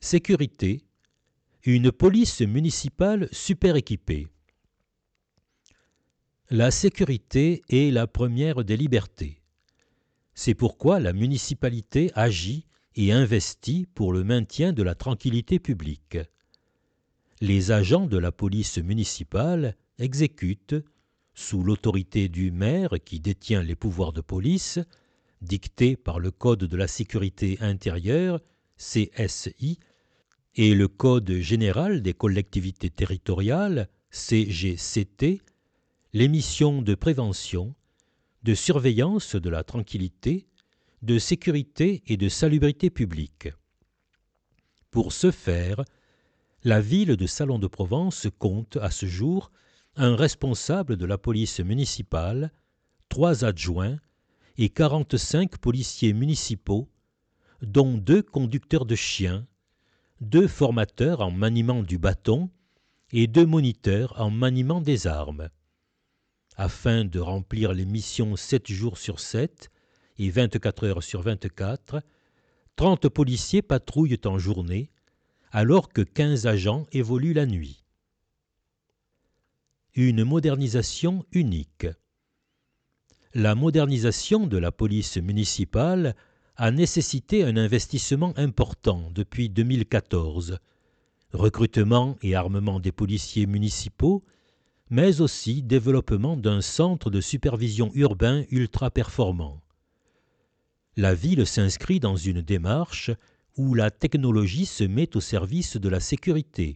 Sécurité. Une police municipale super équipée. La sécurité est la première des libertés. C'est pourquoi la municipalité agit et investit pour le maintien de la tranquillité publique. Les agents de la police municipale exécutent, sous l'autorité du maire qui détient les pouvoirs de police, dictés par le Code de la sécurité intérieure, CSI, et le Code général des collectivités territoriales, CGCT, les missions de prévention, de surveillance de la tranquillité, de sécurité et de salubrité publique. Pour ce faire, la ville de Salon-de-Provence compte à ce jour un responsable de la police municipale, 3 adjoints et 45 policiers municipaux, dont 2 conducteurs de chiens, 2 formateurs en maniement du bâton et 2 moniteurs en maniement des armes. Afin de remplir les missions 7 jours sur 7 et 24 heures sur 24, 30 policiers patrouillent en journée, alors que 15 agents évoluent la nuit. Une modernisation unique. La modernisation de la police municipale a nécessité un investissement important depuis 2014, recrutement et armement des policiers municipaux, mais aussi développement d'un centre de supervision urbain ultra performant. La ville s'inscrit dans une démarche où la technologie se met au service de la sécurité.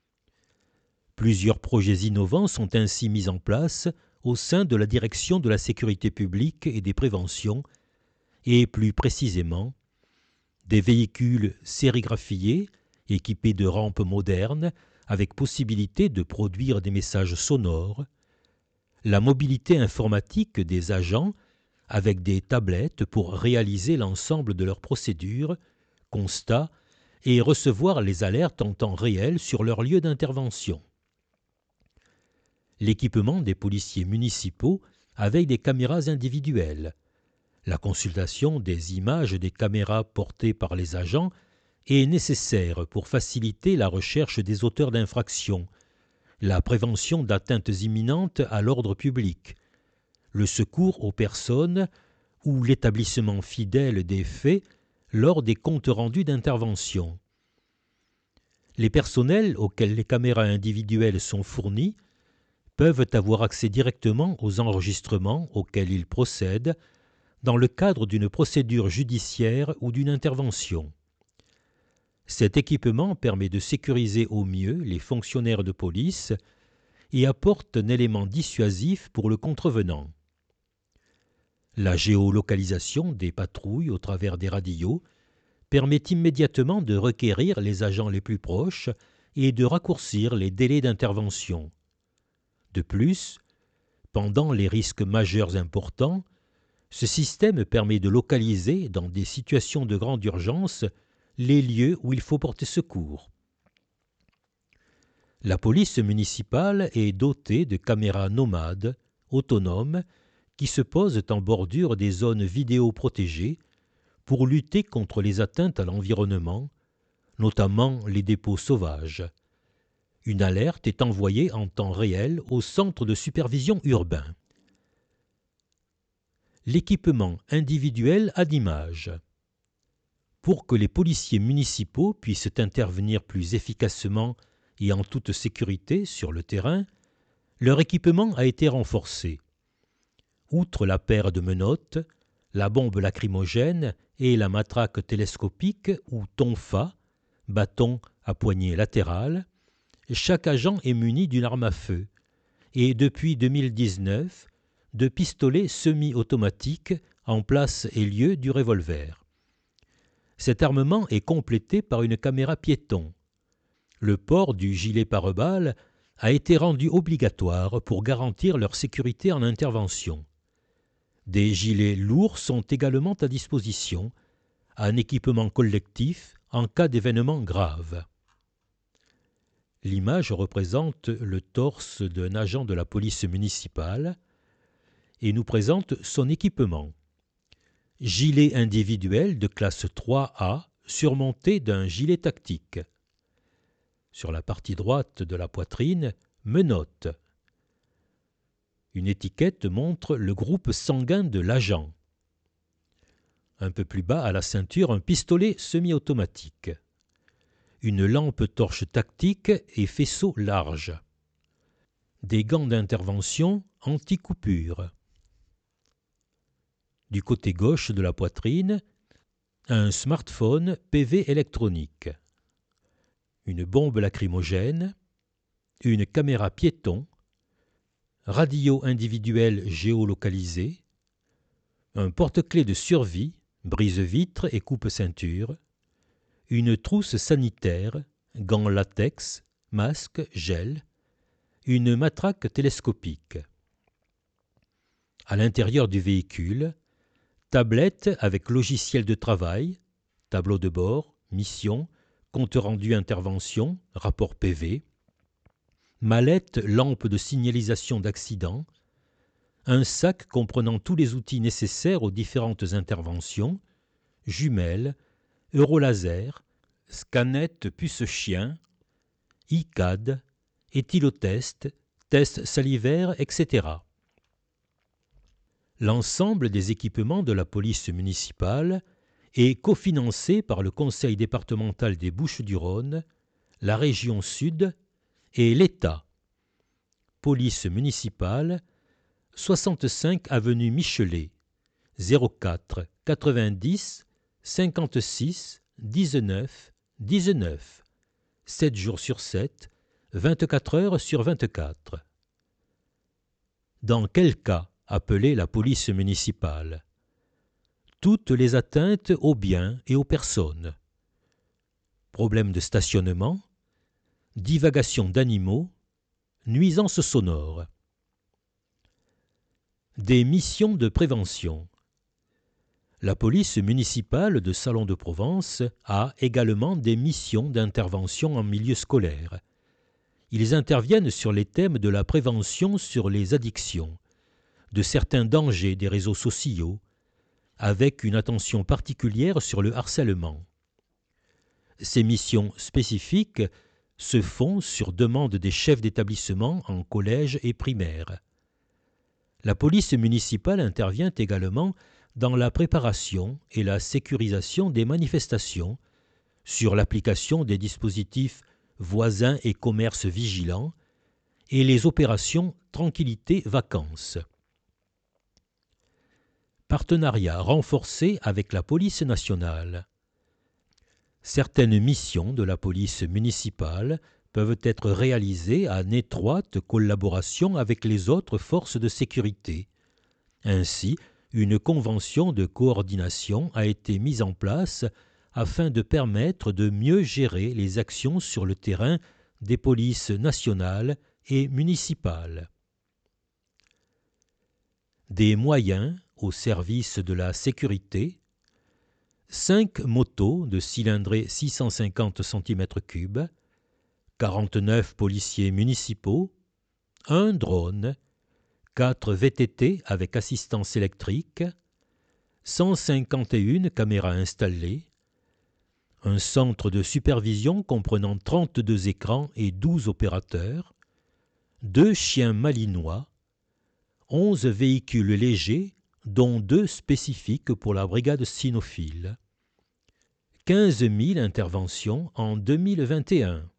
Plusieurs projets innovants sont ainsi mis en place au sein de la direction de la sécurité publique et des préventions, et plus précisément, des véhicules sérigraphiés équipés de rampes modernes avec possibilité de produire des messages sonores, la mobilité informatique des agents avec des tablettes pour réaliser l'ensemble de leurs procédures, constats et recevoir les alertes en temps réel sur leur lieu d'intervention. L'équipement des policiers municipaux avec des caméras individuelles, la consultation des images des caméras portées par les agents est nécessaire pour faciliter la recherche des auteurs d'infractions, la prévention d'atteintes imminentes à l'ordre public, le secours aux personnes ou l'établissement fidèle des faits lors des comptes rendus d'intervention. Les personnels auxquels les caméras individuelles sont fournies peuvent avoir accès directement aux enregistrements auxquels ils procèdent dans le cadre d'une procédure judiciaire ou d'une intervention. Cet équipement permet de sécuriser au mieux les fonctionnaires de police et apporte un élément dissuasif pour le contrevenant. La géolocalisation des patrouilles au travers des radios permet immédiatement de requérir les agents les plus proches et de raccourcir les délais d'intervention. De plus, pendant les risques majeurs importants, ce système permet de localiser, dans des situations de grande urgence, les lieux où il faut porter secours. La police municipale est dotée de caméras nomades, autonomes, qui se posent en bordure des zones vidéo protégées pour lutter contre les atteintes à l'environnement, notamment les dépôts sauvages. Une alerte est envoyée en temps réel au centre de supervision urbain. L'équipement individuel à l'image. Pour que les policiers municipaux puissent intervenir plus efficacement et en toute sécurité sur le terrain, leur équipement a été renforcé. Outre la paire de menottes, la bombe lacrymogène et la matraque télescopique ou tonfa, bâton à poignée latérale, chaque agent est muni d'une arme à feu et depuis 2019, de pistolets semi-automatiques en place et lieu du revolver. Cet armement est complété par une caméra piéton. Le port du gilet pare-balles a été rendu obligatoire pour garantir leur sécurité en intervention. Des gilets lourds sont également à disposition, un équipement collectif en cas d'événement grave. L'image représente le torse d'un agent de la police municipale et nous présente son équipement. Gilet individuel de classe 3A surmonté d'un gilet tactique. Sur la partie droite de la poitrine, menottes. Une étiquette montre le groupe sanguin de l'agent. Un peu plus bas, à la ceinture, un pistolet semi-automatique. Une lampe torche tactique et faisceau large. Des gants d'intervention anti-coupure. Du côté gauche de la poitrine, un smartphone PV électronique. Une bombe lacrymogène, une caméra piéton, radio individuelle géolocalisée, un porte-clés de survie, brise-vitres et coupe-ceinture, une trousse sanitaire, gants latex, masque, gel, une matraque télescopique. À l'intérieur du véhicule, tablette avec logiciel de travail, tableau de bord, mission, compte rendu intervention, rapport PV, mallette, lampe de signalisation d'accident, un sac comprenant tous les outils nécessaires aux différentes interventions, jumelles, eurolaser, scannette puce-chien, ICAD, éthylotest, test salivaire, etc. L'ensemble des équipements de la police municipale est cofinancé par le Conseil départemental des Bouches-du-Rhône, la région Sud et l'État. Police municipale, 65 avenue Michelet, 04 90 56 19 19, 7 jours sur 7, 24 heures sur 24. Dans quel cas appeler la police municipale? Toutes les atteintes aux biens et aux personnes. Problèmes de stationnement, divagation d'animaux, nuisances sonores. Des missions de prévention. La police municipale de Salon-de-Provence a également des missions d'intervention en milieu scolaire. Ils interviennent sur les thèmes de la prévention sur les addictions, de certains dangers des réseaux sociaux, avec une attention particulière sur le harcèlement. Ces missions spécifiques se font sur demande des chefs d'établissement en collège et primaire. La police municipale intervient également dans la préparation et la sécurisation des manifestations, sur l'application des dispositifs voisins et commerces vigilants et les opérations tranquillité-vacances. Partenariat renforcé avec la police nationale. Certaines missions de la police municipale peuvent être réalisées en étroite collaboration avec les autres forces de sécurité. Ainsi, une convention de coordination a été mise en place afin de permettre de mieux gérer les actions sur le terrain des polices nationales et municipales. Des moyens au service de la sécurité, 5 motos de cylindrée 650 cm3, 49 policiers municipaux, 1 drone, 4 VTT avec assistance électrique, 151 caméras installées, un centre de supervision comprenant 32 écrans et 12 opérateurs, 2 chiens malinois, 11 véhicules légers, dont 2 spécifiques pour la brigade cynophile. 15 000 interventions en 2021.